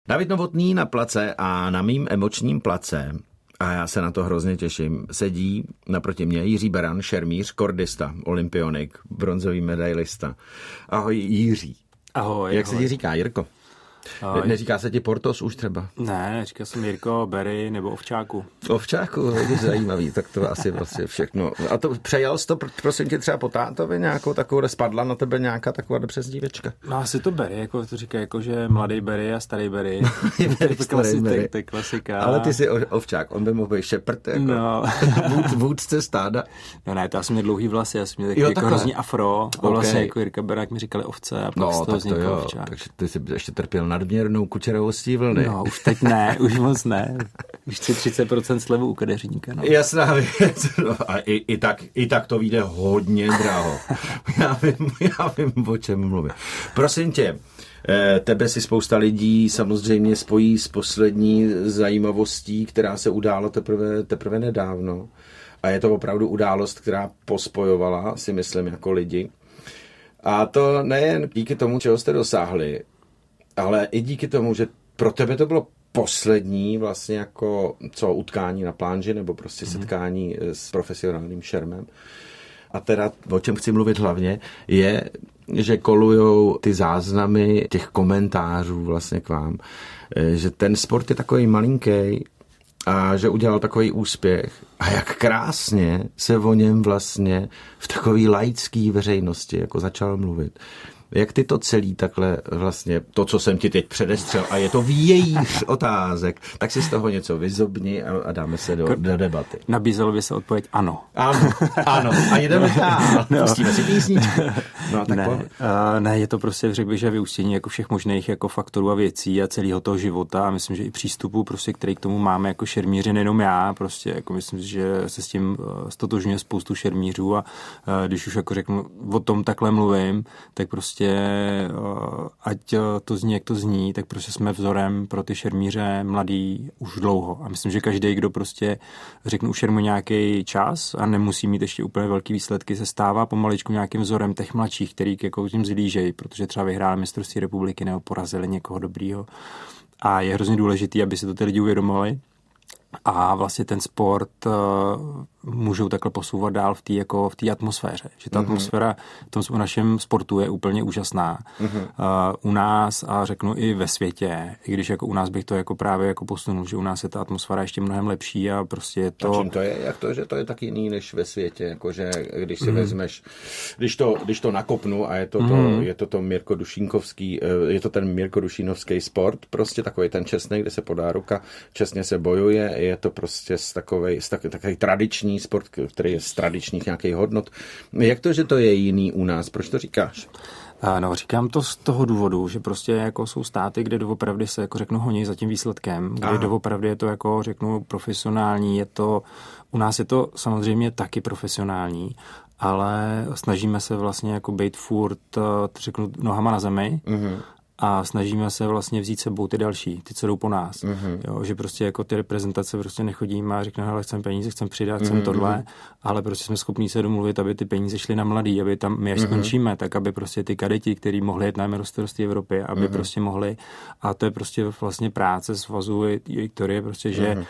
David Novotný na place a na mým emočním place, a já se na to hrozně těším, sedí naproti mě Jiří Beran, šermíř, kordista, olympionik, bronzový medailista. Ahoj Jiří. Ahoj. Jak se ti říká, Jirko? Ahoj. Neříká se ti Portos už třeba? Ne, říká jsem Jirko, Berry nebo Ovčáku. Ovčáku, je zajímavý, tak to asi vlastně všechno. A to přejal jsi to, prosím tě, třeba po tátovi nějakou takovou, spadla na tebe nějaká taková přezdívečka? No asi to Berry, jako to říká, jako že mladý Berry a starý Berry. To je klasika. Ale ty jsi ovčák, on by mohl být šeprt, jako no. vůdce stáda. No ne, to já jsem měl dlouhý vlasy, já jsem měl takový jako hrozný afro a vlastně jako Jirka Berák mi říkali ovce a pak z toho vznikl ovčák. Takže ty jsi ještě trpěl nadměrnou kučerovostí vlny. No, už teď ne, už moc ne. Už si 30% slevu u kadeřníka. No. Jasná věc. No, a i tak to vyjde hodně draho. Já vím, o čem mluvím. Prosím tě, tebe si spousta lidí samozřejmě spojí s poslední zajímavostí, která se udála teprve nedávno. A je to opravdu událost, která pospojovala, si myslím, jako lidi. A to nejen díky tomu, čeho jste dosáhli, ale i díky tomu, že pro tebe to bylo poslední vlastně jako utkání na plánži nebo prostě setkání s profesionálním šermem. A teda, o čem chci mluvit hlavně, je, že kolujou ty záznamy těch komentářů vlastně k vám, že ten sport je takový malinký a že udělal takový úspěch a jak krásně se o něm vlastně v takový laický veřejnosti jako začal mluvit. Jak ty to celý takhle vlastně, to, co jsem ti teď předestřel, a je to vějíř otázek, tak si z toho něco vyzobni a dáme se do debaty. Nabízelo by se odpověď ano. Ano. A jedeme dál. Pustíme si písničku. No, tak ne, je to prostě, řekl bych, že vyústění jako všech možných jako faktorů a věcí a celého toho života a myslím, že i přístupu, prostě, který k tomu máme jako šermíři, nejenom já, prostě jako myslím, že se s tím stotožňuje spoustu šermířů a když už jako řeknu, o tom takhle mluvím, tak prostě ať to zní, jak to zní, tak prostě jsme vzorem pro ty šermíře mladý už dlouho. A myslím, že každý, kdo prostě řekne u šermu nějaký čas a nemusí mít ještě úplně velký výsledky, se stává pomaličku nějakým vzorem těch mladších, který jako tím zlížejí, protože třeba vyhráli mistrovství republiky nebo porazili někoho dobrýho. A je hrozně důležitý, aby si to ty lidi uvědomovali. A vlastně ten sport můžou takhle posouvat dál v té atmosféře. Že ta atmosféra v našem sportu je úplně úžasná. U nás a řeknu i ve světě, i když jako u nás bych to jako právě jako posunul, že u nás je ta atmosféra ještě mnohem lepší a prostě je to... A čím to je? Jak to, že to je tak jiný než ve světě? Jakože když si vezmeš, když to nakopnu a je to Mirko Dušínkovský, je to ten Mirko Dušínovský sport, prostě takový ten čestný, kde se podá ruka, čestně se bojuje, je to prostě takový tradiční sport, který je z tradičních nějakých hodnot. Jak to, že to je jiný u nás? Proč to říkáš? No, říkám to z toho důvodu, že prostě jako jsou státy, kde doopravdy se jako řeknu honí za tím výsledkem, kde doopravdy je to jako řeknu profesionální, u nás je to samozřejmě taky profesionální, ale snažíme se vlastně jako být furt, řeknu, nohama na zemi, a snažíme se vlastně vzít sebou ty další, ty, co jdou po nás. Jo, že prostě jako ty reprezentace prostě nechodíme a řekneme, hele, chcem peníze, chcem přidat, chcem tohle, ale prostě jsme schopní se domluvit, aby ty peníze šly na mladý, aby tam my až skončíme, tak aby prostě ty kadeti, kteří mohli jet na mistrovství Evropy, aby prostě mohli, a to je prostě vlastně práce svazu Viktorie, prostě, že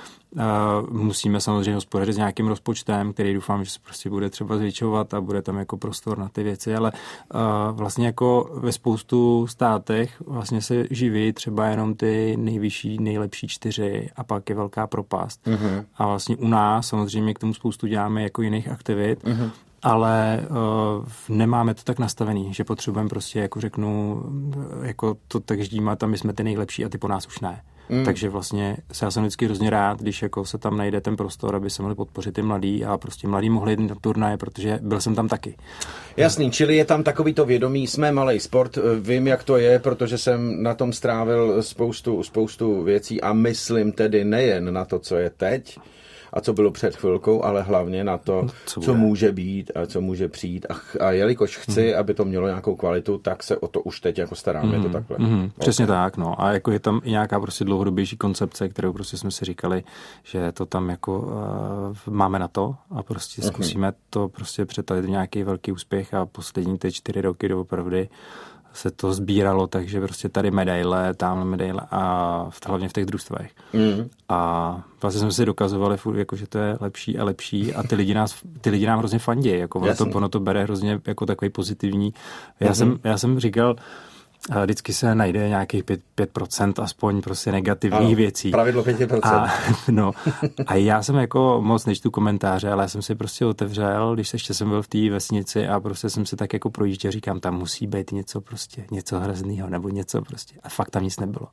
musíme samozřejmě hospodařit s nějakým rozpočtem, který doufám, že se prostě bude třeba zvětšovat a bude tam jako prostor na ty věci, ale vlastně jako ve spoustu státech vlastně se živí třeba jenom ty nejvyšší, nejlepší 4 a pak je velká propast. A vlastně u nás samozřejmě k tomu spoustu děláme jako jiných aktivit, ale nemáme to tak nastavený, že potřebujeme prostě, jako řeknu, jako to tak ždímat, tam my jsme ty nejlepší a ty po nás už ne. Takže vlastně já jsem vždycky hrozně rád, když jako se tam najde ten prostor, aby se mohli podpořit ty mladí a prostě mladí mohli jít na turnaje, protože byl jsem tam taky. Jasný, čili je tam takový to vědomí, jsme malej sport, vím, jak to je, protože jsem na tom strávil spoustu věcí a myslím tedy nejen na to, co je teď, a co bylo před chvilkou, ale hlavně na to, co může být a co může přijít. A jelikož chci, aby to mělo nějakou kvalitu, tak se o to už teď jako starám, je to takhle. Přesně tak, no. A jako je tam i nějaká prostě dlouhodobější koncepce, kterou prostě jsme si říkali, že to tam jako máme na to a prostě zkusíme to prostě přetalit v nějaký velký úspěch a poslední ty 4 roky doopravdy se to sbíralo, takže prostě tady medaile, tamhle medaile a hlavně v těch družstvech. A vlastně jsme si dokazovali furt, jako, že to je lepší a lepší a ty lidi nám hrozně fandí, jako ono to bere hrozně jako takový pozitivní. Já jsem říkal, vždycky se najde nějakých 5% aspoň prostě negativních věcí. Pravidlo 5%. A já jsem jako moc nečtu komentáře, ale já jsem si prostě otevřel, když ještě jsem byl v té vesnici a prostě jsem se tak jako projížděl, říkám, tam musí být něco hroznýho nebo něco prostě. A fakt tam nic nebylo.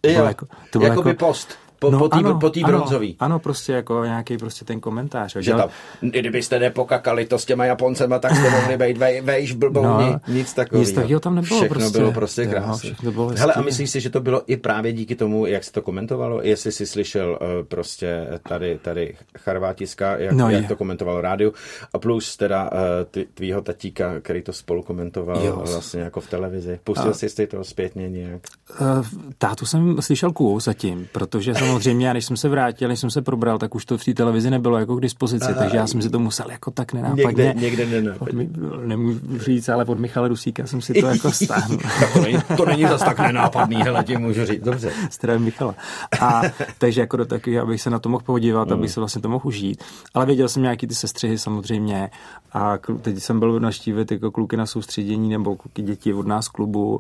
To bylo jako post. Po té bronzový. Ano, prostě jako nějaký prostě ten komentář. Že tam, kdybyste nepokakali to s těma Japoncema, tak jste mohli být vejš blbouni. Nic takového. Nic takového tam nebylo. Všechno bylo prostě krásné. Hele, a myslíš si, že to bylo i právě díky tomu, jak se to komentovalo? Jestli jsi slyšel prostě tady Charvátiska, jak to komentovalo rádiu, a plus teda tvýho tatíka, který to spolu komentoval vlastně jako v televizi. Pustil jsi to zpětně nějak? Tátu jsem slyšel zatím, protože samozřejmě, než jsem se vrátil, než jsem se probral, tak už to v té televizi nebylo jako k dispozici, takže já jsem si to musel jako tak nenápadně. Někde nenápadně. Nemůžu říct, ale od Michala Dusíka jsem si to jako stáhnul. to není zas tak nenápadný, hele, ti můžu říct, dobře. Zdravím Michala. A takže jako do takových, abych se na to mohl podívat, abych se vlastně to mohl užít. Ale věděl jsem nějaký ty sestřihy samozřejmě a teď jsem byl navštívit jako kluky na soustředění nebo kluky děti od nás klubu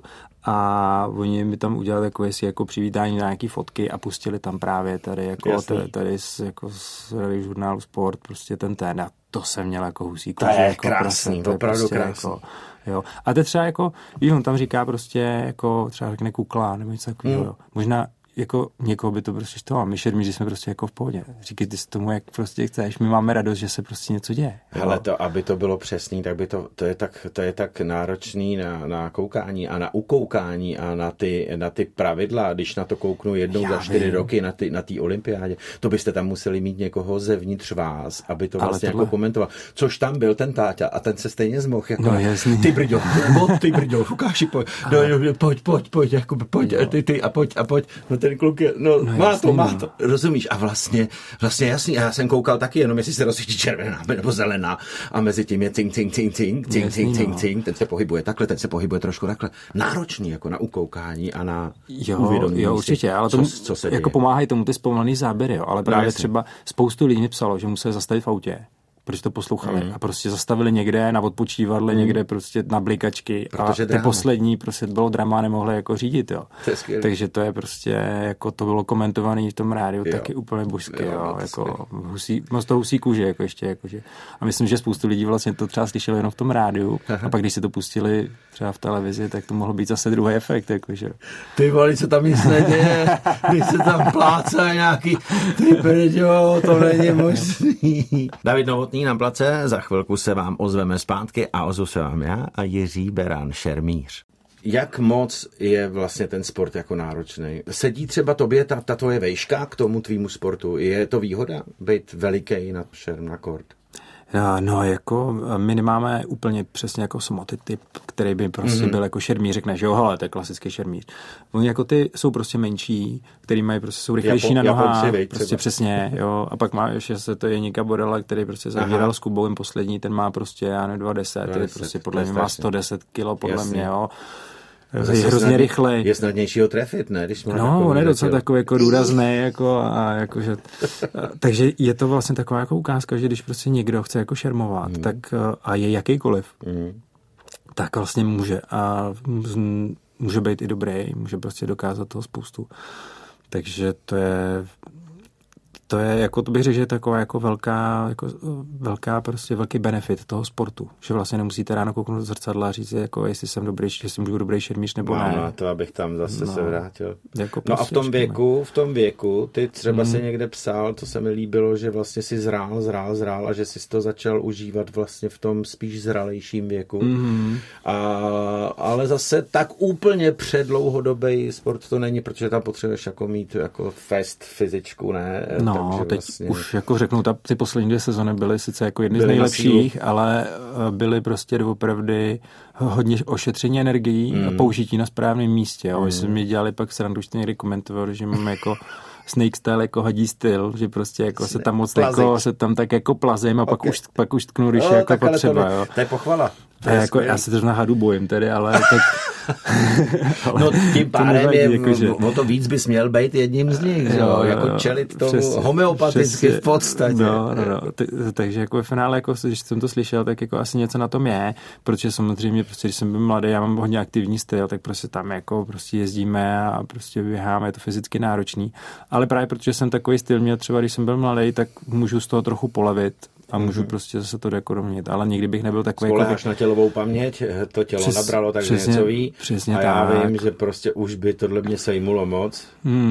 a oni mi tam udělali takové si jako přivítání na nějaký fotky a pustili tam právě tady jako tady z žurnálu Sport prostě ten a to jsem měl jako husí kůže. To je jako krásný, to opravdu prostě krásný. Jako, jo. A to třeba jako, on tam říká prostě jako třeba řekne kukla nebo něco takového. Možná jako někoho by to prostě štvalo. A my šermíři jsme prostě jako v pohodě. Říkej ty si tomu, jak prostě chceš. My máme radost, že se prostě něco děje. Hele, aby to bylo přesný, tak by to je tak náročný na koukání a na ukoukání a na ty pravidla. Když na to kouknu jednou za 4 roky na té olympiádě, to byste tam museli mít někoho zevnitř vás, aby to vlastně jako komentoval. Což tam byl ten táťa a ten se stejně zmohl. Jako, ty brďo, Lukáši, pojď, jako pojď, ty a pojď. No ten kluk je, má to, rozumíš? A vlastně jasný, já jsem koukal taky, jenom jestli se rozsvítí červená nebo zelená a mezi tím je cink, ten se pohybuje takhle, ten se pohybuje trošku takhle. Náročný jako na ukoukání a na uvědomění. Jo, určitě, ale tomu, co se jako pomáhají tomu ty zpomalený záběry, ale právě třeba spoustu lidí mi psalo, že museli zastavit v autě, protože to poslouchali a prostě zastavili někde na odpočívadle, někde prostě na blikačky a ty poslední prostě bylo drama, nemohli jako řídit, jo. Takže to je prostě, jako to bylo komentované v tom rádiu taky úplně božské, jo, jako moc to husí kůže, jako ještě, jakože. A myslím, že spoustu lidí vlastně to třeba slyšeli jenom v tom rádiu a pak když se to pustili třeba v televizi, tak to mohlo být zase druhý efekt, jakože. Ty vole, co tam nic neděje, když se tam plácá nějaký, ty brďo, to není možný. David Novotný na place, za chvilku se vám ozveme zpátky a ozvu se vám já a Jiří Beran, šermíř. Jak moc je vlastně ten sport jako náročný? Sedí třeba tobě ta tvoje vejška k tomu tvýmu sportu? Je to výhoda být veliký na šerm, na kort? No, jako my nemáme úplně přesně jako samotyp, který by prostě byl jako šermíř, řekne, že jo, hele, to je klasický šermíř. Oni jako ty jsou prostě menší, který mají prostě, jsou rychlejší na nohách, prostě přesně, jo, a pak má ještě se to je Jeníka Borela, který prostě zavíral s Kubovým poslední, ten má prostě, já nevím, 210, který prostě podle mě má 110 kilo, podle mě, jo. Je hrozně rychlej. Je snadnější ho trefit, ne? Když má on je docela takový jako důrazný, jako a jakože, takže je to vlastně taková jako ukázka, že když prostě někdo chce jako šermovat, tak a je jakýkoliv, tak vlastně může a může být i dobrý, může prostě dokázat toho spoustu. Takže to je jako, to bych řekl, že je taková jako velká prostě velký benefit toho sportu, že vlastně nemusíte ráno kouknout do zrcadla a říct, jako jestli jsem dobrý, jestli můžu dobrý šermíř nebo ne. No, to abych tam zase se vrátil. Jako no a v tom věku, ty třeba si někde psal, to se mi líbilo, že vlastně si zrál a že jsi to začal užívat vlastně v tom spíš zralejším věku. Ale zase tak úplně předlouhodobý sport to není, protože tam potřebuješ jako mít jako fest fyzičku, ne? No, teď vlastně už jako řeknu, ty poslední 2 sezony byly sice jako jedny z nejlepších, ale byly prostě doopravdy hodně ošetření energií a použití na správném místě. Jo. Jsme mi dělali pak srandu, už to někdy komentovali, že mám jako snake style jako hadí styl, že prostě jako se tam moc jako, se tam tak jako plazím a pak už tknu, když je jako potřeba. To je pochvala. Jako, já se to na hadu bojím tedy, ale tak... No tím pádem o to víc bys měl být jedním z nich, jo, jako čelit tomu homeopaticky v podstatě. No. Takže jako v finále, jako, když jsem to slyšel, tak jako asi něco na tom je, protože samozřejmě, prostě, když jsem byl mladý, já mám hodně aktivní styl, tak prostě tam jako prostě jezdíme a prostě běháme, je to fyzicky náročný. Ale právě protože jsem takový styl měl třeba, když jsem byl mladý, tak můžu z toho trochu polevit. A můžu prostě zase to dekorovnit, ale nikdy bych nebyl takový... Spoléháš na tělovou paměť, to tělo nabralo, takže něco ví. Přesně a já vím, že prostě už by tohle mě sejmulo moc.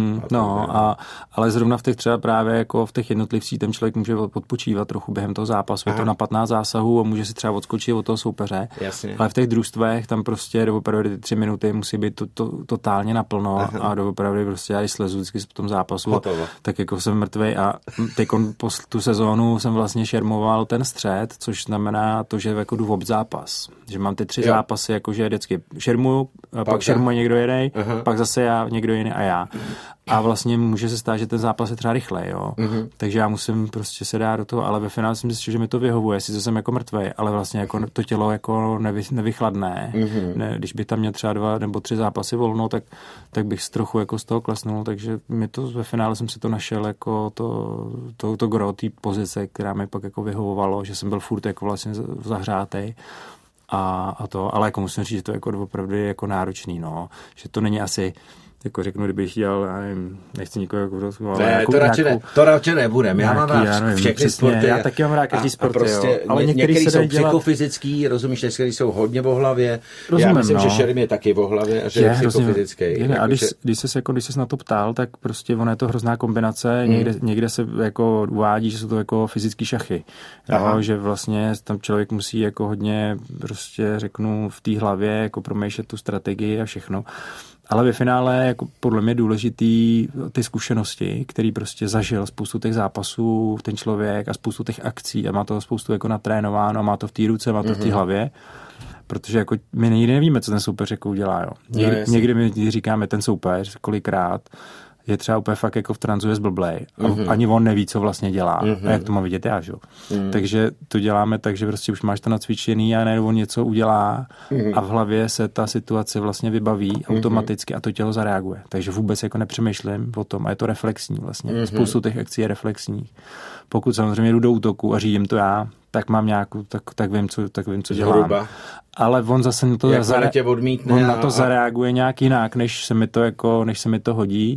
Ale zrovna v těch třeba právě jako v těch jednotlivcích ten člověk může odpočívat trochu během toho zápasu. Je to na 15 zásahů a může si třeba odskočit od toho soupeře. Jasně. Ale v těch družstvech tam prostě doopravdy ty 3 minuty musí být totálně naplno a doopravdy prostě já když slezu vždycky v tom zápasu, tak jako jsem mrtvej a teď tu sezónu jsem vlastně šermoval ten střed, což znamená to, že jako jdu v zápas. Že mám ty 3 zápasy, jakože vždycky šermuju, pak šermuje někdo jiný, pak zase já, někdo jiný a já. A vlastně může se stát, že ten zápas je třeba rychlej, jo. Takže já musím prostě se dát do toho, ale ve finále jsem zjistil, že mi to vyhovuje, sice jsem jako mrtvej, ale vlastně jako to tělo jako nevychladné. Ne, když by tam měl třeba 2 nebo 3 zápasy volno, tak bych trochu jako z toho klesnul, takže mi to ve finále jsem si to našel jako to gro, té pozice, která mi pak jako vyhovovalo, že jsem byl furt jako vlastně zahřátej. A to, ale jako musím říct, že to je jako opravdu jako náročný, no. Že to není asi jako řeknu, kdybych dělal, já nevím, nechci nikoho jako ne, to radši nebudem. Já mám rád všechny sporty. Já taky mám rád každý sport, prostě jo. Ale některý jsou psychofyzický, rozumíš, některý jsou hodně o hlavě. Já myslím, že šerm je taky o hlavě a že je psychofyzický. A když ses na to ptal, tak prostě ono je to hrozná kombinace. Někde se jako uvádí, že jsou to jako fyzický šachy. Jo, že vlastně tam člověk musí jako hodně prostě řeknu v té hlavě jako promýšlet tu strategii a všechno. Ale ve finále jako podle mě důležitý ty zkušenosti, který prostě zažil spoustu těch zápasů ten člověk a spoustu těch akcí a má to spoustu jako natrénováno a má to v té ruce, má to v té hlavě. Protože jako my nikdy nevíme, co ten soupeř jako udělá. Jo. Někdy my říkáme ten soupeř kolikrát je třeba úplně fakt jako v tranzu je zblblej. Ani on neví, co vlastně dělá. A jak to má vidět já, že? Takže to děláme tak, že prostě už máš to nacvičený a najednou on něco udělá a v hlavě se ta situace vlastně vybaví automaticky a to tělo zareaguje. Takže vůbec jako nepřemýšlím o tom a je to reflexní vlastně. Spoustu těch akcí je reflexních. Pokud samozřejmě jdu do útoku a řídím to já, tak mám nějakou, tak vím, co dělám. Hruba. Ale on zase na to, na to zareaguje nějak jinak, než se mi to hodí.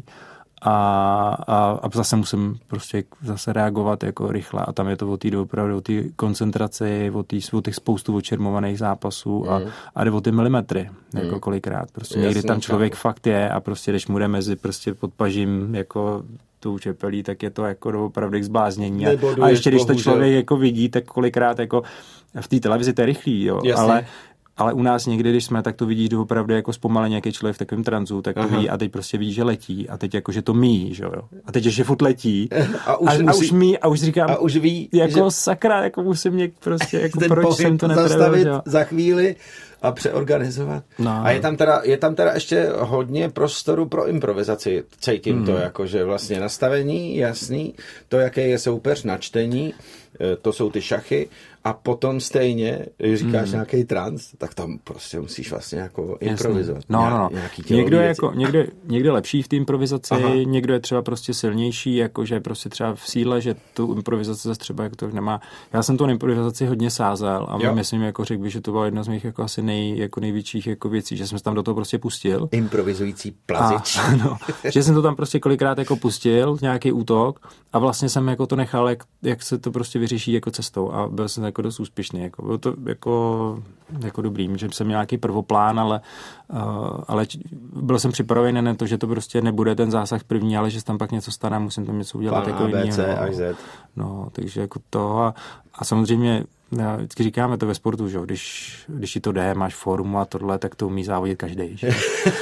A zase musím prostě zase reagovat jako rychle a tam je to o té koncentraci, o těch spoustu očermovaných zápasů a jde o ty milimetry, jako kolikrát. Prostě někdy tam člověk fakt je a prostě když mu jde mezi prostě pod pažím jako tou čepelí, tak je to jako opravdu k zbláznění. A ještě když to člověk jako vidí, tak kolikrát jako v té televizi to je rychlý, jo, ale u nás někdy, když jsme, tak to vidíš opravdu jako zpomaleně nějaký člověk v takovém tranzu, tak to vidí a teď prostě vidí, že letí a teď jako, že to míjí, že jo. A teď ještě furt letí a už míjí a už říkám, a už ví, jako sakra, jako musím mě prostě, jako proč jsem to zastavit za chvíli a přeorganizovat. No. A je tam teda ještě hodně prostoru pro improvizaci. Cítím to jako, že vlastně nastavení, jasný, to, jaký je soupeř, načtení, to jsou ty šachy a potom stejně, když říkáš nějaký trans, tak tam prostě musíš vlastně jako improvizovat. No. Někdo je lepší v té improvizaci, někdo je třeba prostě silnější, jakože prostě třeba v síle, že tu improvizaci zase třeba jako to nemá. Já jsem tu improvizaci hodně sázel a myslím, jako řekl bych, že to bylo jedno z mých jako asi největších jako věcí, že jsem se tam do toho prostě pustil. Improvizující plazič. Že jsem to tam prostě kolikrát jako pustil, nějaký útok a vlastně jsem jako to nechal, jak se to prostě vyřeší jako cestou a byl jsem jako dost úspěšný. Jako, bylo to jako dobrý, že jsem měl nějaký prvoplán, ale byl jsem připravený na to, že to prostě nebude ten zásah první, ale že tam pak něco stane, musím tam něco udělat. Plán jako A, B, C až Z. No, takže jako to a samozřejmě vždycky říkáme to ve sportu, že když ti to jde, máš formu a tohle, tak to umí závodit každý.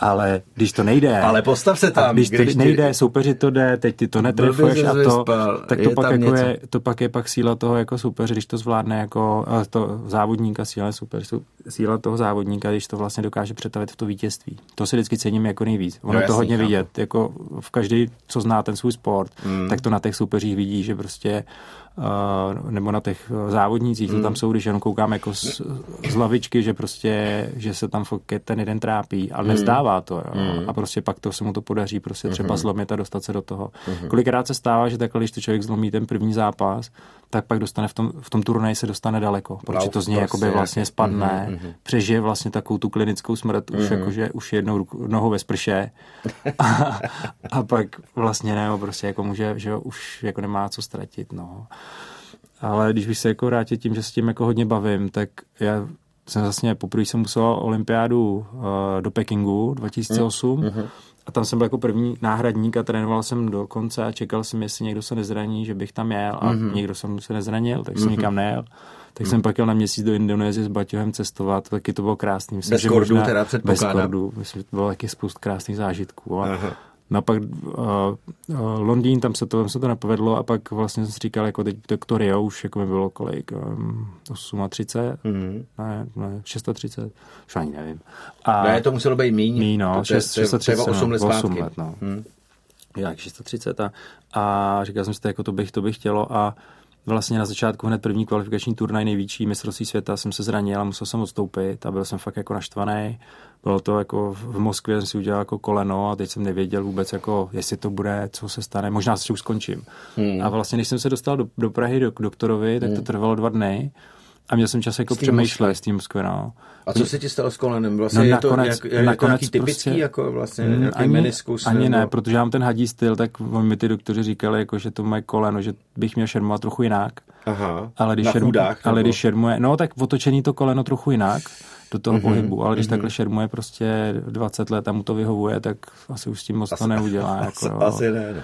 Ale když to nejde... Ale postav se tam. Když to nejde, soupeři to jde, teď ty to netrefuješ a to... Tak to pak, jako je pak síla toho jako soupeře, když to zvládne jako to závodníka, síla toho závodníka, když to vlastně dokáže přetavit v to vítězství. To si vždycky cením jako nejvíc. Ono to hodně vidět. Jako v každý, co zná ten svůj sport, tak to na těch soupeřích vidí, že prostě nebo na těch závodnících, to tam jsou, když jenom koukám jako z lavičky, že prostě, že se tam ten jeden trápí, ale nezdává to. A prostě pak to se mu to podaří prostě třeba zlomit a dostat se do toho. Kolikrát se stává, že takhle, když to člověk zlomí ten první zápas, tak pak dostane v tom turnaji se dostane daleko, protože to z něj jakoby vlastně spadne, přežije vlastně takovou tu klinickou smrt, už jakože už jednou nohou ve sprše a pak vlastně ne, prostě jako může, že už jako nemá co ztratit, no. Ale když bych se jako vrátil tím, že s tím jako hodně bavím, tak já jsem vlastně poprvé jsem musel olympiádu do Pekingu 2008 a tam jsem byl jako první náhradník a trénoval jsem do konce a čekal jsem, jestli někdo se nezraní, že bych tam jel a někdo jsem se nezranil, tak jsem nikam nejel. Tak jsem pak jel na měsíc do Indonésie s baťohem cestovat, taky to bylo krásný. Myslím, bez kordu teda předpokládám. Bez kordu, myslím, že to bylo taky spoustu krásných zážitků. No a pak Londýn, tam se to nepovedlo a pak vlastně jsem si říkal, jako teď to Rio už jako mi bylo kolik, 38, ne, 36, už ani nevím. Ne, to muselo být míň. No, 630, 8 let zpátky. 8 let, no. Jak 630 a říkal jsem si, jako to bych chtělo a vlastně na začátku hned první kvalifikační turnaj největší mistrovství světa jsem se zranil a musel jsem odstoupit a byl jsem fakt jako naštvaný. Bylo to jako v Moskvě, jsem si udělal jako koleno a teď jsem nevěděl vůbec jako, jestli to bude, co se stane, možná se už skončím. A vlastně, když jsem se dostal do Prahy k doktorovi, tak to trvalo 2 dny a měl jsem čas jako přemýšlet s tím Moskvě, no. A co se ti stalo s kolenem? Vlastně je to nějaký typický, prostě, jako vlastně nějaký meniskus? Ani ne, protože já mám ten hadí styl, tak mi ty doktoři říkali, jako, že to moje koleno, že bych měl šermovat trochu jinak. Aha, ale když šermuje, no tak otočený to koleno trochu jinak do toho pohybu, ale když takhle šermuje prostě 20 let a mu to vyhovuje, tak asi už s tím moc to neudělá. Jako, asi ne, no.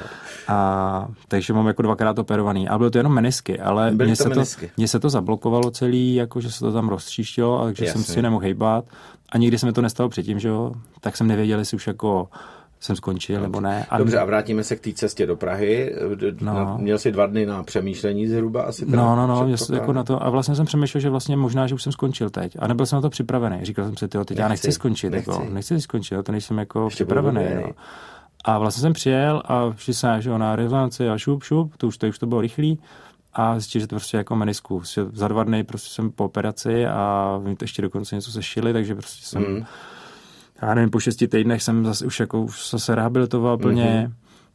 A takže mám jako 2krát operovaný. Ale bylo to jenom menisky, ale mně se to zablokovalo celý, jako že se to tam roztříštilo, takže jsem si nemohl hejbat. A nikdy se mi to nestalo předtím, že jo? Tak jsem nevěděl, jestli už jako jsem skončil, nebo ne. Dobře, a vrátíme se k té cestě do Prahy. Měl jsi 2 dny na přemýšlení zhruba asi? No, jako na to. A vlastně jsem přemýšlel, že vlastně možná, že už jsem skončil teď. A nebyl jsem na to připravený. Říkal jsem si, teď já nechci skončit. Nechci skončit, to nejsem jako připravený. No. A vlastně jsem přijel a šli jsem na rezonanci a šup, to už to bylo rychlý. A zjistil, že to prostě jako menisku. Za 2 dny prostě jsem po operaci a to ještě dokonce něco sešili, takže prostě jsem... Já nevím, po 6 týdnech jsem zase už se rehabilitoval plně,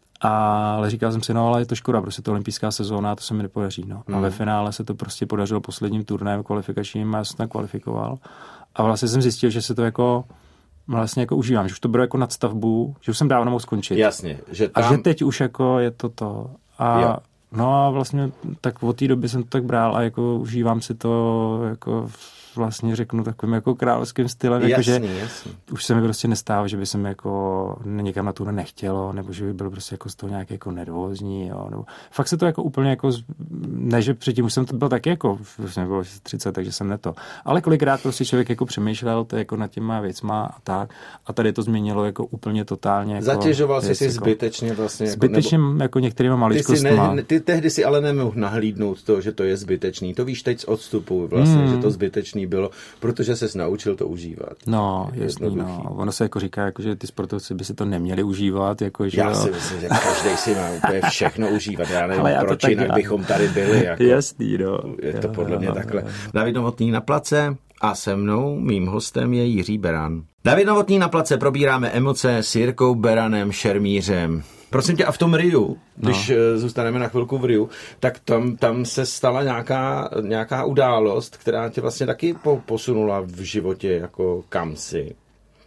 ale říkal jsem si, no ale je to škoda, prostě to olympijská sezóna, to se mi nepodaří, no. A ve finále se to prostě podařilo posledním turnajem kvalifikačním a já jsem tam kvalifikoval. A vlastně jsem zjistil, že se to jako vlastně jako užívám, že už to bylo jako nadstavbu, že už jsem dávno mohl skončit. Jasně, že tam... A že teď už jako je to. A no a vlastně tak od té doby jsem to tak bral a jako užívám si to jako vlastně řeknu takovým jako královským stylem, jakože už se mi prostě nestává, že by se mi jako někam na tu nechtělo, nebo že by byl prostě jako z toho nějak jako nervózní, jo, nebo fakt se to jako úplně jako, ne, že předtím už jsem to byl taky jako, už nebylo 30, takže jsem neto, ale kolikrát prostě člověk jako přemýšlel to jako nad těma věcma a tak, a tady to změnilo jako úplně totálně. Jako, zatěžoval jsi si zbytečně vlastně. Zbytečně jako, jako některýma maličkostma. Ty tehdy si ale nemohl nahlídnout to, že to je zbytečný. To víš teď z odstupu vlastně, že to zbytečný bylo, protože ses naučil to užívat. No, jasný, no. Ono se jako říká, jako, že ty sportovci by si to neměli užívat. Jako, že já si myslím, že každý si má úplně všechno užívat. Já nevím, proč jinak bychom tady byli. Jako, jasný, no. Je to podle mě takhle. David Novotný na place a se mnou, mým hostem je Jiří Beran. David Novotný na place, probíráme emoce s Jirkou Beranem, šermířem. Prosím tě, a v tom Riu, když zůstaneme na chvilku v Riu, tak tam se stala nějaká událost, která tě vlastně taky posunula v životě jako kam si.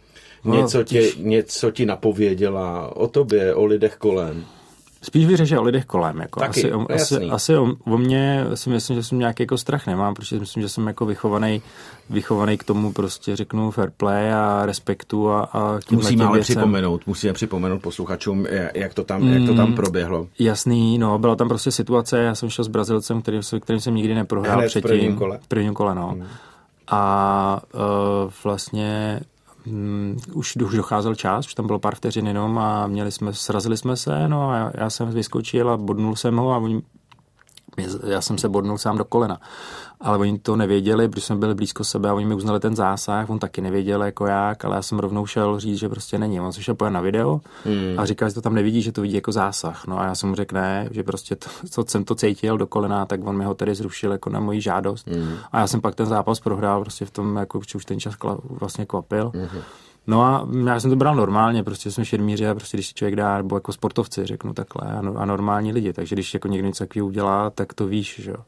Něco ti napověděla o tobě, o lidech kolem. Spíš bych řekl, že o lidech kolem. Jako. Taky, asi o mě si myslím, že jsem nějaký jako strach nemám, protože myslím, že jsem jako vychovaný k tomu prostě řeknu fair play a respektu a musíme připomenout posluchačům, jak to tam proběhlo. Jasný, no, byla tam prostě situace, já jsem šel s Brazilcem, kterým jsem nikdy neprohrál předtím. V prvním kole, no. A vlastně už docházel čas, už tam bylo pár vteřin jenom a srazili jsme se, no a já jsem vyskočil a bodnul jsem ho a já jsem se bodnul sám do kolena. Ale oni to nevěděli, protože jsme byli blízko sebe a oni mi uznali ten zásah, on taky nevěděl jako jak, ale já jsem rovnou šel říct, že prostě není. On se šel pojít na video a říkal, že to tam nevidí, že to vidí jako zásah. No a já jsem mu řekl ne, že prostě to jsem to cítil do kolena, tak on mi ho tedy zrušil jako na moji žádost. A já jsem pak ten zápas prohrál prostě v tom, jako už ten čas vlastně kvapil. No a já jsem to bral normálně, prostě jsme šermíři a prostě když si člověk dá, nebo jako sportovci, řeknu takhle, a normální lidi, takže když jako někdo něco takového udělá, tak to víš, že jo.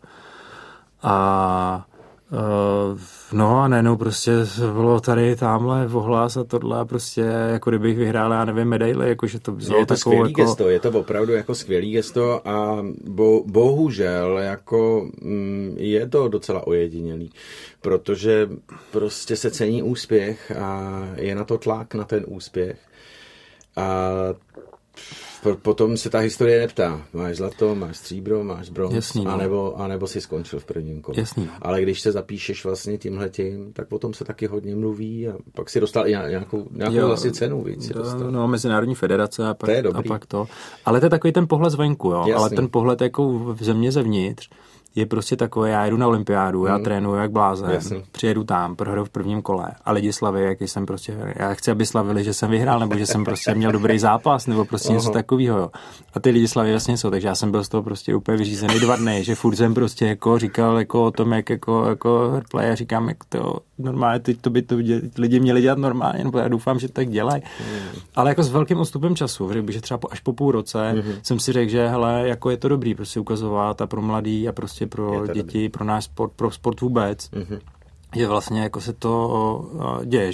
A no a najednou prostě bylo tady tamhle ohlas a tohle a prostě jako kdybych vyhrál, já nevím, medaily, jakože to bylo je to skvělý jako gesto, je to opravdu jako skvělý gesto a bohužel jako je to docela ojedinělý, protože prostě se cení úspěch a je na to tlak na ten úspěch a potom se ta historie neptá. Máš zlato, máš stříbro, máš bronz, jasný, no. anebo si skončil v prvním kole. Jasný. Ale když se zapíšeš vlastně tímhletím, tak potom se taky hodně mluví a pak si dostal i nějakou vlastně cenu. Víc no, Mezinárodní federace a pak to. Ale to je takový ten pohled zvenku, jo. Jasný. Ale ten pohled jako v země zevnitř je prostě takové, já jdu na olympiádu, já trénuju jak blázen, přijedu tam, prohraju v prvním kole a lidi slaví, jak jsem prostě, já chci, aby slavili, že jsem vyhrál, nebo že jsem prostě měl dobrý zápas, nebo prostě něco takového, jo. A ty lidi slaví vlastně něco, takže já jsem byl z toho prostě úplně vyřízený 2 dny, že furt jsem prostě jako říkal jako o tom, jak jako hrdplay a říkám, jak to normálně, teď to by to lidi měli dělat normálně, nebo já doufám, že tak dělají. Ale jako s velkým odstupem času, řekl bych, že třeba až po půl roce jsem si řekl, že hele, jako je to dobrý prostě ukazovat a pro mladý a prostě pro děti, dobrý. Pro náš sport, pro sport vůbec, že vlastně jako se to děje,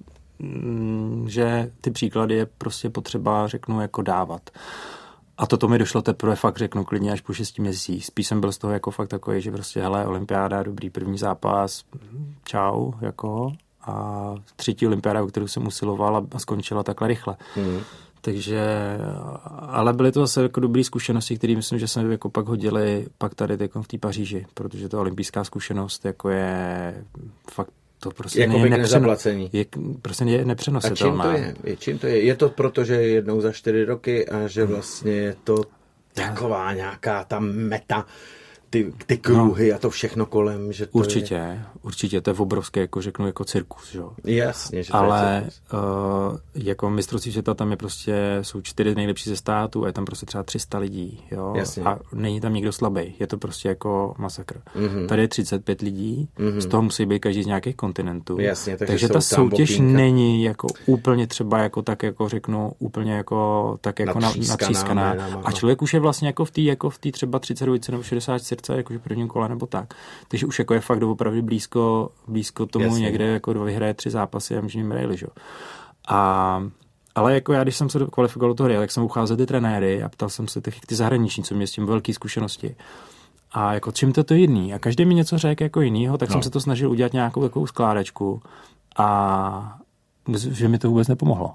že ty příklady je prostě potřeba, řeknu, jako dávat. A toto mi došlo teprve fakt, řeknu, klidně až po 6 měsících. Spíš jsem byl z toho jako fakt takový, že prostě, hele, olympiáda, dobrý první zápas, čau, jako, a 3. olympiáda, o kterou jsem usiloval a skončila takhle rychle. Takže, ale byly to zase jako dobré zkušenosti, které myslím, že se jako pak hodily pak tady jako v té Paříži, protože ta olympijská zkušenost jako je fakt to prostě jako je prostě je nepřenositelná. A čím to je? Je to proto, že jednou za 4 roky a že vlastně je to taková nějaká ta meta, ty kruhy a to všechno kolem, že to Určitě, to je obrovské, jako řeknu, jako cirkus, jo. Jasně, že to ale je cirkus. Jako mistrovství světa tam je prostě, jsou 4 nejlepší ze států a je tam prostě třeba 300 lidí, jo. Jasně. A není tam nikdo slabý, je to prostě jako masakr. Tady je 35 lidí, z toho musí být každý z nějakých kontinentů. Jasně, takže ta soutěž není jako úplně třeba jako tak, jako řeknu, úplně jako tak jako natřískaná. A člověk už je vlastně jako v té třeba 32 nebo 60 jakože prvním kole nebo tak. Takže už jako je fakt opravdu blízko tomu. Jasně. Někde jako vyhraje 3 zápasy a může medaili, že? Ale jako já, když jsem se kvalifikoval do toho, jak jsem ucházel ty trenéry a ptal jsem se ty zahraniční, co mě s tím velké zkušenosti. A jako čím to je jiný. A každý mi něco řekl jako jinýho, tak jsem se to snažil udělat nějakou takovou skládačku a že mi to vůbec nepomohlo.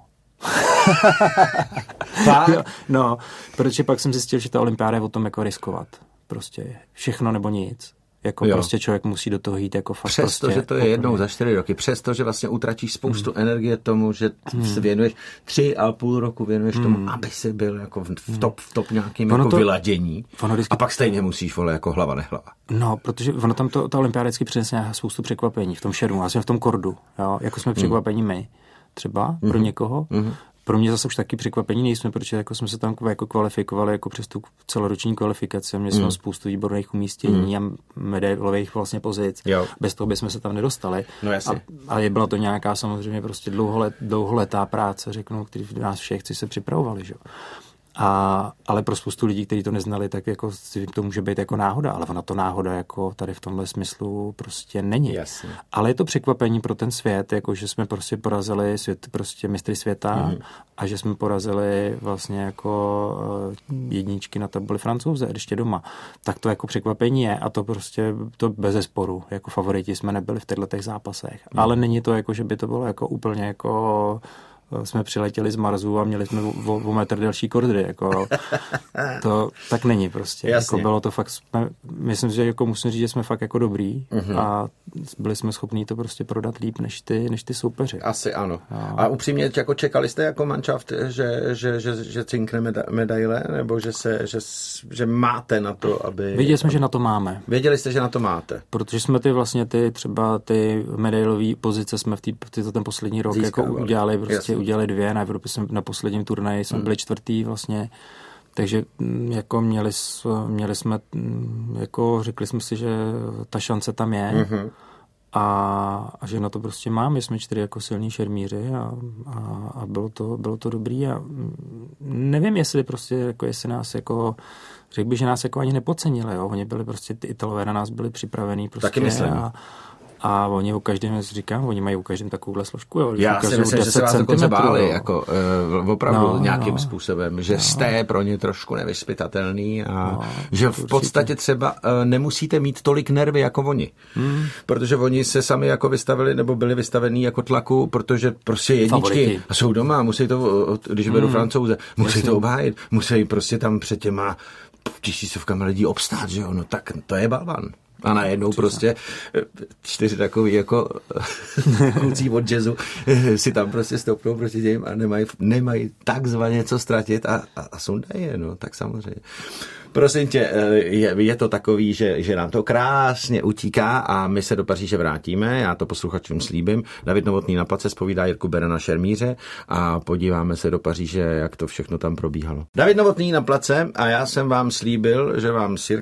No, protože pak jsem zjistil, že ta olympiáda je o tom jako riskovat. Prostě všechno nebo nic. Jako prostě člověk musí do toho jít jako fakt. Přesto, že to je jednou za 4 roky. Přesto, že vlastně utratíš spoustu energie tomu, že se věnuješ 3,5 roku věnuješ tomu, aby si byl jako v top nějakým jako vyladění. A pak stejně musíš, vole, jako hlava nehlava. No, protože ono tam ta olympiáda vždycky přinese spoustu překvapení v tom šermu, asi v tom kordu. Jo? Jako jsme překvapení my. Třeba pro někoho. Pro mě zase už taky překvapení nejsme, protože jako jsme se tam jako kvalifikovali jako přes tu celoroční kvalifikaci. Měli jsme spoustu výborných umístění a medailových vlastně pozic. Jo. Bez toho bychom se tam nedostali. No, ale byla to nějaká samozřejmě prostě dlouholetá práce, řeknu, který nás všech se připravovali. Že? Ale pro spoustu lidí, kteří to neznali, tak jako to může být jako náhoda, ale ona to náhoda jako tady v tomhle smyslu prostě není. Jasně. Ale je to překvapení pro ten svět, jako že jsme prostě porazili prostě mistry světa a že jsme porazili vlastně jako jedničky na tabuli Francouze, ještě doma. Tak to jako překvapení je a to prostě to bezesporu. Jako favoriti jsme nebyli v těchto zápasech. Ale není to jako, že by to bylo jako úplně jako jsme přiletěli z Marsu a měli jsme o metr delší kordry, jako to tak není prostě. Jako bylo to fakt, myslím si, že jako musím říct, že jsme fakt jako dobrý a byli jsme schopní to prostě prodat líp než ty soupeři. Asi ano. A upřímně, jako čekali jste jako manšaft, že cinkne medaile, nebo že máte na to, aby... Věděli jsme, že na to máme. Věděli jste, že na to máte. Protože jsme třeba ty medailové pozice jsme ten poslední rok jako udělali udělali 2, na Evropě na posledním turnaji jsme byli 4. vlastně, takže jako měli jsme, jako řekli jsme si, že ta šance tam je a že na to prostě máme, jsme 4 jako silní šermíři a bylo to dobrý a nevím, jestli prostě, jako jestli nás jako, řekl bych, že nás jako ani nepocenili, jo, oni byli prostě, ty Italové na nás byli připravení prostě. Taky myslím. A oni o každém, říkám, oni mají o každém takovouhle složku. Jo, já si myslím, že se vás dokonce báli, jako opravdu nějakým způsobem, že jste pro ně trošku nevyzpytatelný a že v podstatě třeba nemusíte mít tolik nervy jako oni. Protože oni se sami jako vystavili, nebo byli vystavení jako tlaku, protože prostě jedničky a jsou doma, musí to, když beru Francouze, musí to obhájit, musí prostě tam před těma tisícovkami lidí obstát, že jo, no tak to je balvan. A najednou prostě 4 takový jako kluci od jazzu si tam prostě stoupnou proti těm a nemají takzvaně co ztratit a sundají je, no, tak samozřejmě. Prosím tě, je to takový, že nám to krásně utíká a my se do Paříže vrátíme, já to posluchačům slíbím. David Novotný na place zpovídá Jirku Berana šermíře a podíváme se do Paříže, jak to všechno tam probíhalo. David Novotný na place a já jsem vám slíbil, že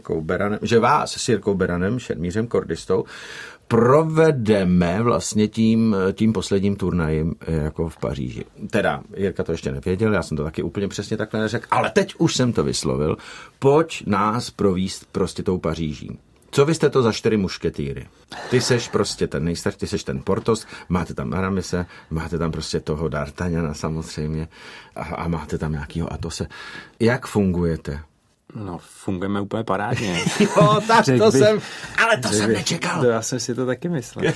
vás s Jirkou Beranem, šermířem, kordistou, provedeme vlastně tím posledním turnajem jako v Paříži. Teda, Jirka to ještě nevěděl, já jsem to taky úplně přesně takhle neřekl, ale teď už jsem to vyslovil. Pojď nás províst prostě tou Paříží. Co vy jste to za 4 mušketýry? Ty seš prostě ten nejstarší, ty seš ten Portos, máte tam Aramise, máte tam prostě toho D'Artagnana samozřejmě a máte tam nějakýho Atose. Jak fungujete? No, fungujeme úplně parádně. Jo, tak to jsem nečekal. Já jsem si to taky myslel.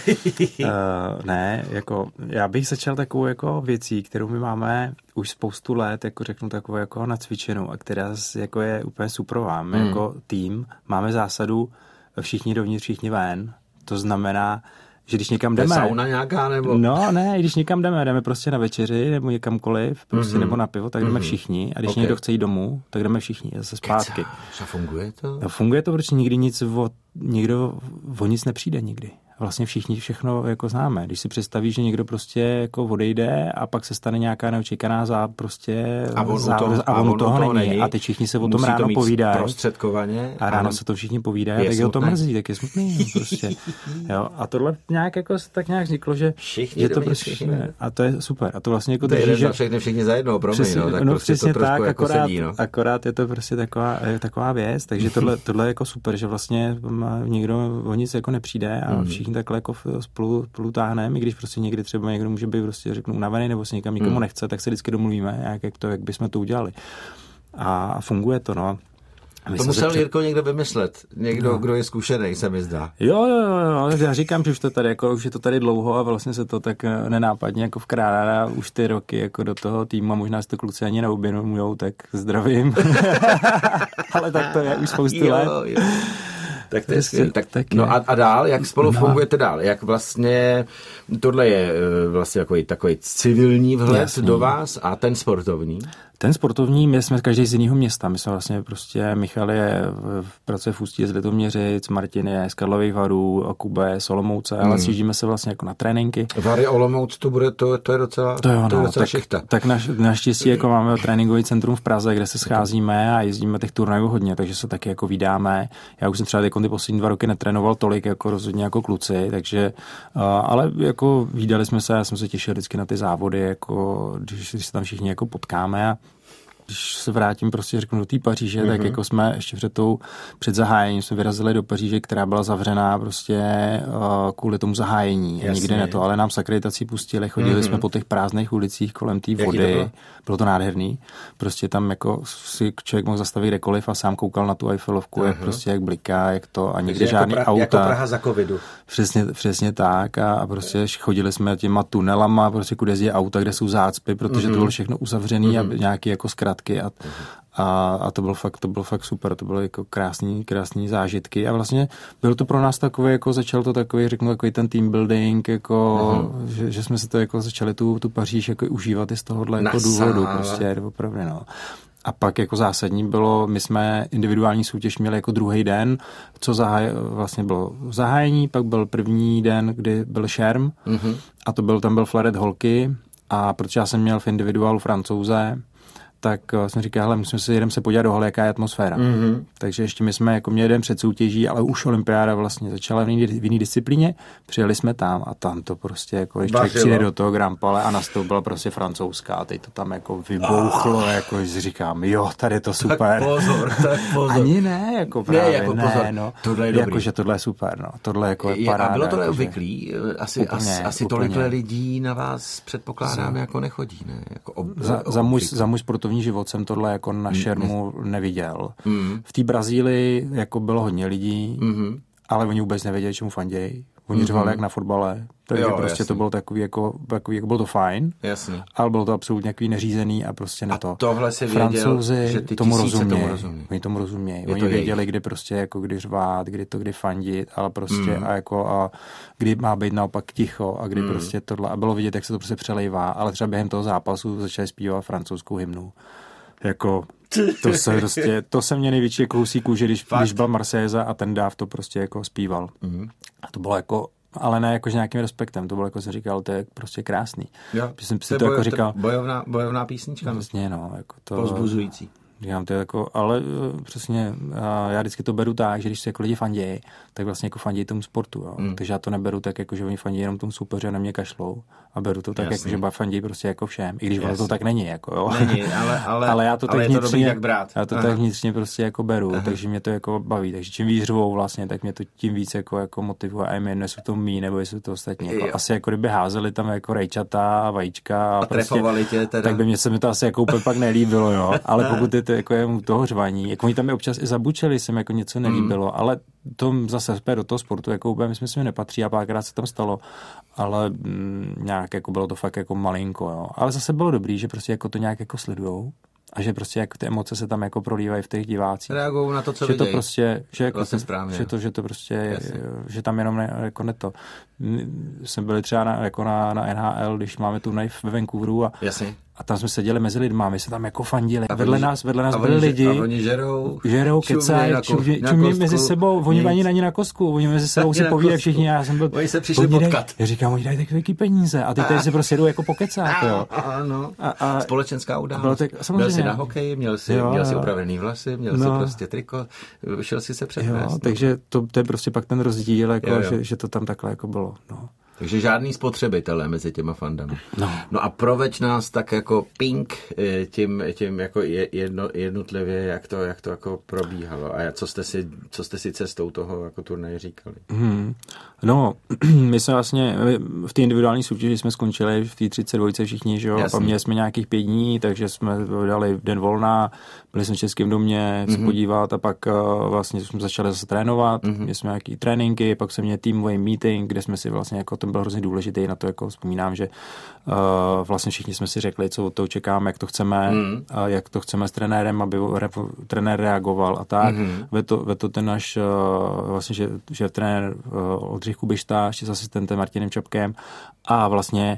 Ne, jako, já bych začal takovou jako věcí, kterou my máme už spoustu let, jako řeknu takovou jako nacvičenou a která jako je úplně suprová. My jako tým máme zásadu všichni dovnitř, všichni ven. To znamená, že když někam jdeme... sauna nějaká, nebo... No, ne, když někam jdeme prostě na večeři, nebo někamkoliv, prostě, nebo na pivo, tak jdeme všichni. A když někdo chce jít domů, tak jdeme všichni zase zpátky. A funguje to? No, funguje to, protože nikdy nikdo o nic nepřijde nikdy. Vlastně všichni všechno jako známe. Když si představíš, že někdo prostě jako odejde a pak se stane nějaká neočekaná a on u toho není. A teď všichni se o tom ráno povídají. Prostředkovaně. A ráno se to všichni povídají, tak je o tom mrzí, tak je smutný. Prostě. Jo, a tohle nějak jako tak nějak vzniklo, že to prostě, a to je super. A to vlastně jako drží, že všichni za jednou, promiň, no, tak no, prostě to trošku tak, jako sedí, no. Akorát je to prostě taková věc, takže tohle je jako super, že vlastně nikdo o nic jako nepřijde a všichni takhle jako spolu táhneme, i když prostě někdy třeba někdo může být prostě řeknu unavený nebo se někam nikomu nechce, tak se vždycky domluvíme, jak bychom to udělali. A funguje to, no. To musel Jirko někdo vymyslet. Někdo, kdo je zkušený, se mi zdá. Jo. Já říkám, že už je to tady dlouho a vlastně se to tak nenápadně jako vkrádá už ty roky jako do toho týmu a možná si to kluci ani neuvědomujou, tak zdravím. Ale tak to je už spoustu let. Jo. Tak to je skvělé. No a dál, jak spolu fungujete dál? Jak vlastně, tohle je vlastně takový civilní vhled do vás a ten sportovní? Ten sportovní, my jsme každý z jiného města. My jsme vlastně prostě, Michal pracuje v Ústí z Litoměřic, Martin je z Karlových Varů, Kuba je z Olomouce, ale sjíždíme se vlastně jako na tréninky. Vary Olomouc, to je docela, docela šichta. Tak naštěstí jako máme tréninkový centrum v Praze, kde se scházíme a jezdíme těch turnajů hodně, takže se taky jako vídáme. Já už jsem třeba ty poslední 2 roky netrénoval tolik jako rozhodně jako kluci, takže ale jako vídali jsme se, já jsem se těšil vždycky na ty závody, jako když se tam všichni jako potkáme když se vrátím prostě řeknu do té Paříže, tak jako jsme ještě před zahájením jsme vyrazili do Paříže, která byla zavřená prostě kvůli tomu zahájení. Jasně. Nikdy ne to, ale nám s akreditací pustili, chodili jsme po těch prázdných ulicích kolem té vody. Bylo to nádherný. Prostě tam jako si člověk mohl zastavit kdekoliv a sám koukal na tu Eiffelovku, jak prostě jak bliká, jak to a nikdy žádný auta. Jako Praha za covidu. Přesně tak a prostě chodili jsme těma tunelama, prostě kudy jezdí auta, kde jsou zácpy, protože to bylo všechno uzavřený a nějaký jako zkratky a to bylo fakt super, to bylo jako krásný zážitky a vlastně bylo to pro nás takový, jako začal to takový, řeknu, takový ten team building, jako, že jsme si to jako začali tu Paříž jako užívat i z tohohle jako důvodu, prostě opravdu, no. A pak jako zásadní bylo, my jsme individuální soutěž měli jako druhý den, co vlastně bylo zahájení, pak byl první den, kdy byl šerm a tam byl Flaret holky a protože já jsem měl v individuálu Francouze, tak jsem říkal, hele, jdem se podívat do haly, jaká je atmosféra. Takže ještě my jsme jako měli den před soutěží, ale už olympiáda vlastně začala v jiné disciplíně, přijeli jsme tam a tam to prostě jako, když člověk přijde do toho Grand Palais a nastoupila prostě francouzská a teď to tam jako vybouchlo, jako že říkám, jo, tady je to super. Tak pozor. Ani ne, jako právě, jako pozor. No. Tohle je dobrý. Jako, že tohle je super, no. Tohle jako je paráda. A bylo to jako, neobvyklý? Asi tolikle lidí na vás předpokládám jako nechodí, ne? Jako za můj sportovní život jsem tohle jako na šermu neviděl. V té Brazílii jako bylo hodně lidí, ale oni vůbec nevěděli, čemu fandějí. Oni řvali jak na fotbale. Takže prostě jasný. To bylo takový jako bylo to fajn, jasný. Ale bylo to absolutně takový neřízený a prostě na to. A tohle si Francouzi věděl, že ty tomu rozumějí. Oni tomu rozumějí. Oni věděli, kdy prostě jako kdy řvát, kdy fandit, ale prostě a kdy má být naopak ticho a kdy prostě tohle. A bylo vidět, jak se to prostě přelejvá, ale třeba během toho zápasu začali zpívat francouzskou hymnu. Jako to se mě největší kousíků, že když byl Marseillaise a ten dáv to prostě jako zpíval. A to bylo jako, ale ne jako s nějakým respektem, to bylo jako jsem říkal, to je prostě krásný. Jo, jsem si to jako říkal. Bojovná písnička. Vlastně no, jako to. Povzbuzující. Říkám, to je jako, ale přesně, já vždycky to beru tak, že když se jako lidi fandějí, tak vlastně jako fandějí tomu sportu, jo. Takže já to neberu tak, jako, že oni fandějí jenom tomu soupeři a na mě kašlou a beru to tak, jako, že fandějí prostě jako všem, i když ono to tak není, jako jo. Není, ale já to tak vnitřně, já to tak vnitřně prostě jako beru, takže mě to jako baví, takže čím víc řvou vlastně, tak mě to tím víc jako motivuje a je mi jedno, jestli to mý, nebo jestli to ostatní, jako, asi jako kdyby házeli tam jako rejčata a vajíčka a prostě, tě teda. Tak by se mi to asi jako úplně pak nelíbilo, jo, ale pokud je to jako je toho řvaní, jako oni tam je občas i zabučeli, se mi jako něco nelíbilo, ale to zase zpět do toho sportu, jako úplně myslím si mi nepatří a párkrát se tam stalo, ale nějak jako bylo to fakt jako malinko, jo. Ale zase bylo dobrý, že prostě jako to nějak jako sledujou a že prostě jako ty emoce se tam jako prolívají v těch divácích. Reagují na to, co vidějí. Že jako vlastně správně. Že to prostě, že tam jenom jako neto. Jsme byli třeba na NHL, když máme turnaj ve Vancouveru a tam jsme seděli mezi lidma, my se tam jako fandili. A vedle nás byli lidi. A oni žerou kecají, čumějí mezi sebou, oni ani není na kosku, oni mezi sebou si povídají všichni. Já jsem byl, oni se přišli potkat. Já říkám, oni dají takové peníze a ty tady se prostě jdou jako pokecát. Ano. Společenská událost. Měl jsi na hokej, měl jsi upravený vlasy, měl jsi prostě triko, šel si se přednést. Takže to je prostě pak ten rozdíl, jako, že to tam takhle jako bylo. No. Takže žádný spotřebitelé mezi těma fandami. No a proveď nás tak jako tím jako jednotlivě, jak to jako probíhalo a co jste si cestou toho jako turnaje říkali? No, my jsme vlastně v té individuální soutěži jsme skončili v té 32 všichni, že jo, a měli jsme nějakých 5 dní, takže jsme dali den volna, byli jsme v Českém domě se podívat a pak vlastně jsme začali zase trénovat, měli jsme nějaký tréninky, pak jsme měli teamový meeting, kde jsme si vlastně jako ten byl hrozně důležitý, na to jako vzpomínám, že vlastně všichni jsme si řekli, co od toho čekáme, jak to chceme s trenérem, aby trenér reagoval a tak. Ve to ten náš vlastně, že trenér Oldřich Kubišta, ještě s asistentem Martinem Čapkem a vlastně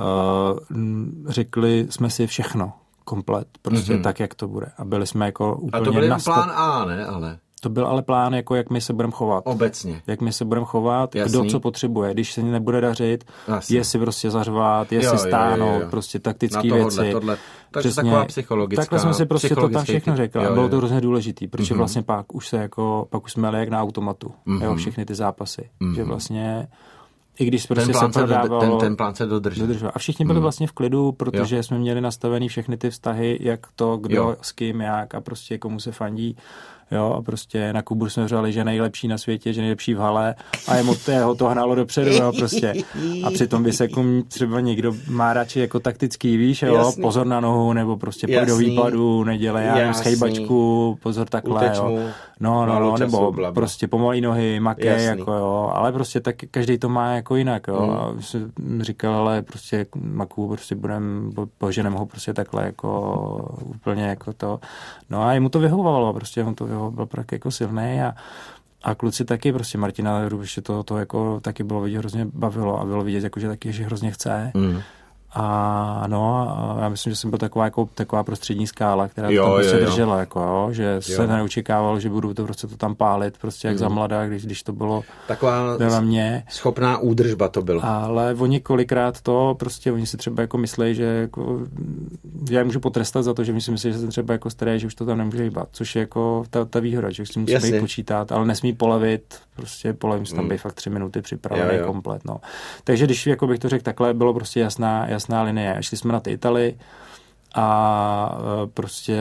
řekli jsme si všechno komplet, prostě tak, jak to bude. A byli jsme jako úplně a to byl plán A, ne? Ale... To byl ale plán, jako jak my se budeme chovat. Obecně. Jak my se budeme chovat, kdo co potřebuje. Když se nebude dařit, jestli prostě zařvat, jestli stáhnout, prostě taktické věci. Tohle. Takže přesně, taková psychologická. Takhle jsme si prostě to tam všechno řekli. A bylo to hrozně důležitý, protože vlastně pak už jsme jeli jak na automatu. Všechny ty zápasy. Že vlastně I když prostě se prodávalo... Ten plán se dodržel. A všichni byli vlastně v klidu, protože jsme měli nastavený všechny ty vztahy, jak to, kdo, s kým, jak a prostě komu se fandí. Jo, a prostě na Kubu jsme řali, že nejlepší na světě, že nejlepší v hale a jeho to hnalo dopředu, jo, prostě. A přitom by se třeba někdo má radši jako taktický, víš, jo, pozor na nohu, nebo prostě pojď do výpadu, nedělej, já nevím, schejbačku, pozor takhle, jo. No, nebo prostě pomalý nohy, makej, jako jo, ale prostě tak každý to má jako jinak, jo. A jsem říkal, ale prostě maku prostě poženem ho prostě takhle jako úplně jako to. No a jemu to vyhovovalo, prostě mu to vyhovovalo, byl jako silný a kluci taky, prostě Martina Hrubiše to jako taky bylo vidět, hrozně bavilo a bylo vidět, jako, že taky, že hrozně chce. A já myslím, že jsem byl taková prostřední skála, která to tam prostě držela, jako, jo, že se neočekával, že budu to prostě to tam pálit, prostě jak za mladá, když to bylo taková ve mě. Schopná údržba to bylo. Ale oni kolikrát to, prostě oni si třeba jako myslí, že jako, já je můžu potrestat za to, že mi si myslí, že jsem třeba jako starý, že už to tam nemůže hýbat, což je jako ta výhoda, že už si musí být počítat, ale nesmí polevit, prostě polevím si tam být fakt 3 minuty připravený komplet, no. Takže když jako bych to řekl takhle, bylo prostě jasná linie. Šli jsme na ty Italy a prostě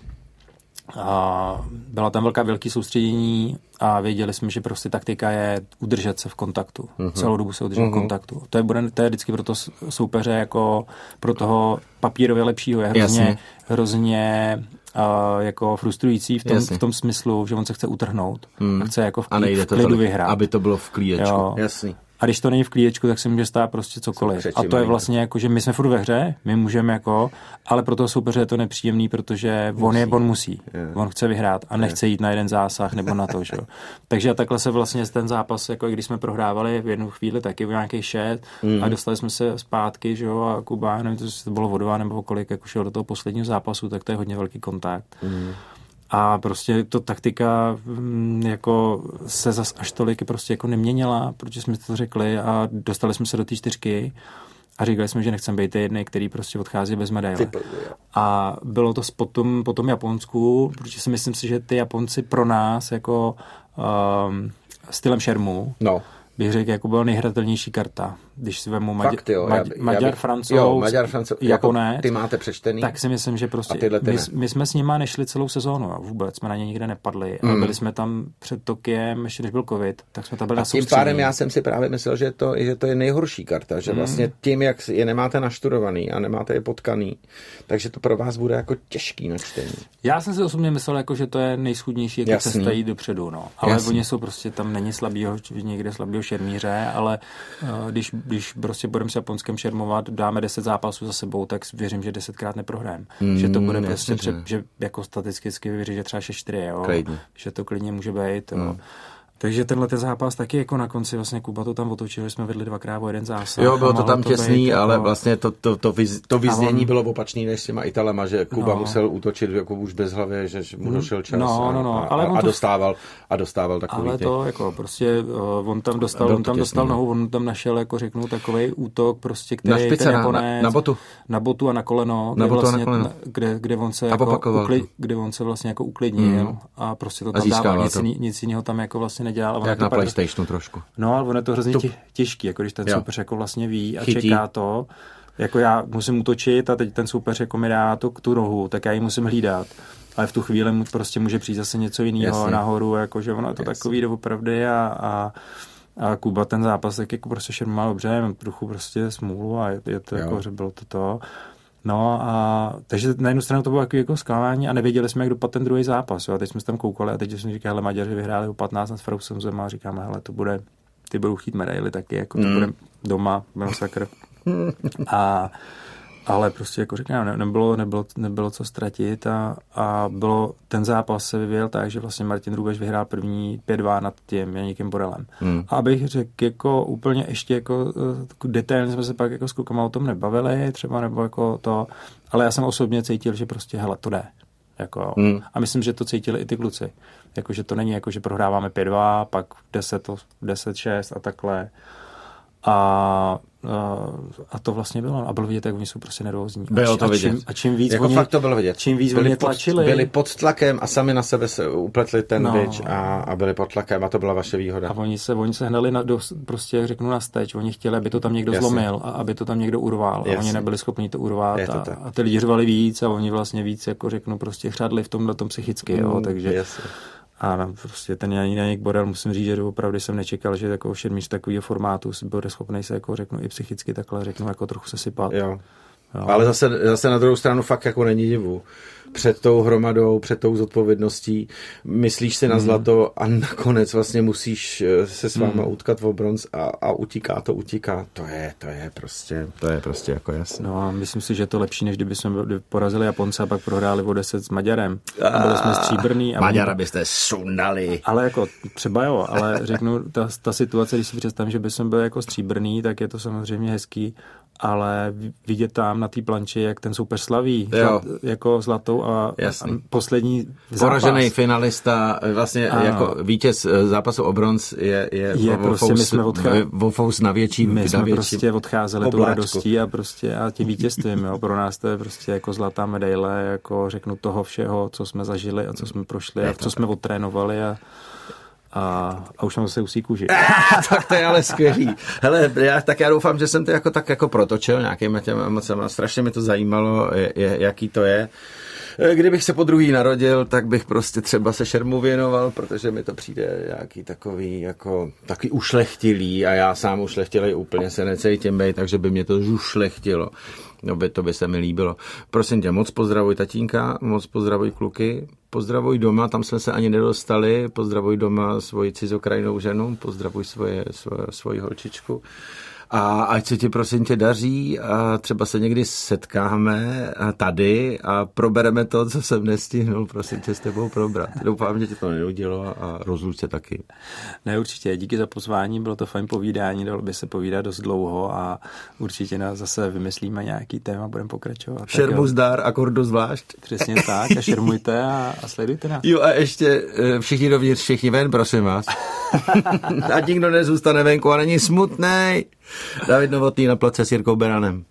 byla tam velký soustředění a věděli jsme, že prostě taktika je udržet se v kontaktu. Celou dobu se udržet v kontaktu. To je vždycky pro to soupeře jako pro toho papírově lepšího. Je hrozně jako frustrující v tom smyslu, že on se chce utrhnout a chce jako v klidu vyhrát. Aby to bylo v klídečku. Jasný. A když to není v klídečku, tak se může stát prostě cokoliv. A to je vlastně jako, že my jsme furt ve hře, my můžeme jako, ale pro toho soupeře je to nepříjemný, protože on musí. On chce vyhrát a nechce jít na jeden zásah nebo na to, že jo. Takže takhle se vlastně ten zápas, jako i když jsme prohrávali v jednu chvíli taky v nějaký šet a dostali jsme se zpátky, že jo, a Kuba, nevím, to bylo o 2 nebo o kolik, jako šel do toho posledního zápasu, tak to je hodně velký kontakt. A prostě to taktika jako se zas až tolik prostě jako neměnila, protože jsme to řekli a dostali jsme se do té 4 a říkali jsme, že nechceme být jedný, který prostě odchází bez medaile. A bylo to po tom Japonsku, protože si myslím si, že ty Japonci pro nás jako stylem šermu bych řekl, jako byla nejhratelnější karta. Když si vemu Maďar, Francouz, Japonec, ty máte přečtený. Tak si myslím, že prostě my jsme s nima nešli celou sezónu a vůbec jsme na ně nikde nepadli. A byli jsme tam před Tokiem, ještě než byl covid, tak jsme tam byli na soustředění. Tím pádem já jsem si právě myslel, že to je nejhorší karta, že vlastně tím, jak je nemáte naštudovaný a nemáte je potkaný, takže to pro vás bude jako těžký na čtení. Já jsem si osobně myslel, jako, že to je nejschudnější, jako cesta jít dopředu. No. Ale oni jsou prostě, tam není někde slabýho šermíře, ale když prostě budeme s Japonskem šermovat, dáme 10 zápasů za sebou, tak věřím, že 10krát neprohrajeme. Že to bude prostě že jako statisticky věřím, že třeba 6-4, jo. Že to klidně může být. Takže tenhle ten zápas taky jako na konci vlastně Kuba to tam otočil, že jsme vedli 2x o 1 zásah. Jo, bylo to tam těsný, být, ale vlastně to vyznění bylo opačný než s těma Italema, že Kuba musel útočit jako už bez hlavě, že mu došel čas a dostával takový. Ale to jako prostě on tam dostal nohu, on tam našel jako řeknu takovej útok prostě, který na špice, na botu a na koleno, kde on se jako kde on se vlastně jako uklidnil a prostě to tam dával, nic jiného tam jako vlastně nedělal. Jak na PlayStationu trošku. No, ale ono je to hrozně těžký, jako když ten soupeř jako vlastně ví a čeká to. Jako já musím útočit a teď ten soupeř jako mi dá tu rohu, tak já ji musím hlídat. Ale v tu chvíli mu prostě může přijít zase něco jiného nahoru, jakože ono je to takový doopravdy a Kuba ten zápas tak jako prostě šermoval dobře, mám trochu prostě smůlu a je to jako, že bylo to. No a takže na jednu stranu to bylo jako zklamání a nevěděli jsme, jak dopadl ten druhý zápas. Jo. A teď jsme se tam koukali a teď jsme říkali, hele, Maďaři vyhráli o 15 nad Francuzem a říkáme, hele, ty budou chtít medaily taky, jako to bude doma, masakr. Ale prostě jako říkám, nebylo co ztratit a ten zápas se vyvíjel tak, že vlastně Martin Rubeš vyhrál první 5-2 nad tím Janíkem Borelem. A abych řekl jako úplně ještě jako detailně jsme se pak jako s klukama o tom nebavili, třeba nebo jako to, ale já jsem osobně cítil, že prostě hele, to jde. Jako, a myslím, že to cítili i ty kluci. Jako, že to není jako, že prohráváme 5-2, pak 10-6 a takhle. A A to vlastně bylo. A bylo vidět, jak oni jsou prostě nervózní. Bylo to vidět. A čím víc jako oni, fakt to bylo vidět. Čím víc oni tlačili. Byli pod tlakem a sami na sebe se upletli ten bič a byli pod tlakem a to byla vaše výhoda. A oni se hnali prostě řeknu na steč. Oni chtěli, aby to tam někdo zlomil a aby to tam někdo urval. A oni nebyli schopni to urvat. A ty lidi řvali víc a oni vlastně víc, jako řeknu, prostě chřadli v tomhletom psychicky. Jo, takže... Jasně. A prostě ten Janík Borel, musím říct, že opravdu jsem nečekal, že jako šermíř takového formátu bude schopný se, jako řeknu, i psychicky takhle, řeknu, jako trochu sesypat. Jo. Ale zase na druhou stranu fakt jako není divu. Před tou hromadou, před tou zodpovědností myslíš si na zlato a nakonec vlastně musíš se s váma utkat v bronz a utíká. To je prostě jako jasné. No a myslím si, že je to lepší, než kdyby jsme porazili Japonce a pak prohráli o 10 s Maďarem. A byli jsme stříbrný. Maďara byste sundali. Ale jako třeba jo, ale řeknu, ta situace, když si představím, že by jsme byli jako stříbrný, tak je to samozřejmě hezký, ale vidět tam na té planči, jak ten soupeř slaví jako zlatou a poslední poražený finalista, vlastně jako vítěz zápasu o bronz je prostě my jsme na větší. My jsme prostě odcházeli tou radostí a tím vítězstvím. Jo. Pro nás to je prostě jako zlatá medaile, jako řeknu toho všeho, co jsme zažili a co jsme prošli a co jsme odtrénovali a už mám zase usí kůži. Tak to je ale skvělý. Hele, já doufám, že jsem to jako protočil nějakýma těma emocema. Strašně mi to zajímalo, jaký to je. Kdybych se po druhý narodil, tak bych prostě třeba se šermu věnoval, protože mi to přijde nějaký takový ušlechtilý a já sám ušlechtilej úplně se necítím bej, takže by mě to ušlechtilo. No, to by se mi líbilo. Prosím tě, moc pozdravuj tatínka, moc pozdravuj kluky, pozdravuj doma, tam jsme se ani nedostali, pozdravuj doma svoji cizokrajnou ženu, pozdravuj svoji holčičku. A ať se ti prosím tě daří a třeba se někdy setkáme tady a probereme to, co jsem nestihnul, prosím tě s tebou probrat. Doufám, že ti to nenudilo a rozluč se taky. Ne, určitě. Díky za pozvání, bylo to fajn povídání, dalo by se povídat dost dlouho a určitě nás zase vymyslíme nějaký téma, budeme pokračovat. Šermu zdar, akordu zvlášť. Přesně tak a šermujte a sledujte nás. Jo a ještě všichni dovnitř, všichni ven, prosím vás. Ať nikdo nezůstane venku a není smutnej. David Novotný na place s Jirkou Beranem.